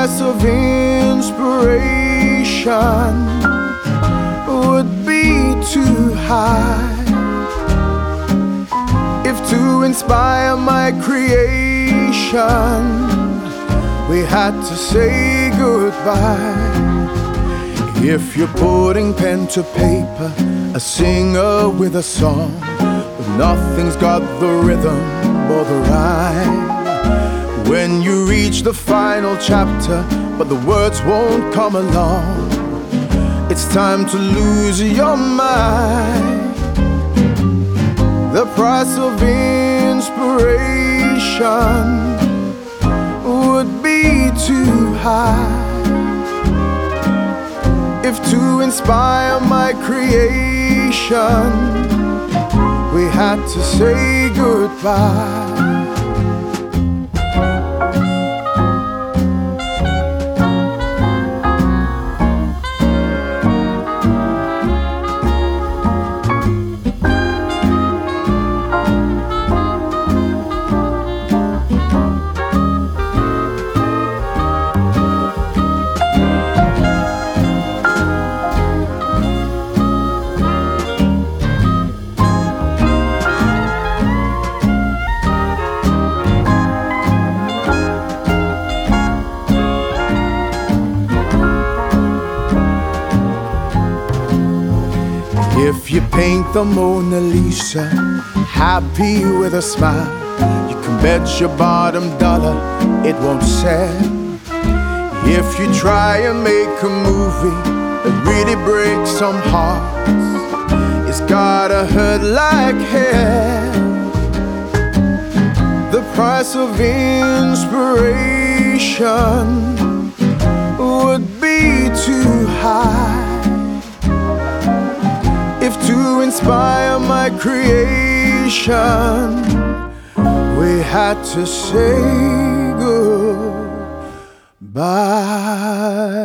price of inspiration would be too high if to inspire my creation we had to say goodbye. If you're putting pen to paper, a singer with a song, but nothing's got the rhythm or the rhyme. When you reach the final chapter, but the words won't come along, it's time to lose your mind. The price of inspiration would be too high if to inspire my creation we had to say goodbye. If you paint the Mona Lisa happy with a smile, you can bet your bottom dollar it won't sell. If you try and make a movie that really breaks some hearts, it's gotta hurt like hell. The price of inspiration would be too high if to inspire my creation we had to say goodbye.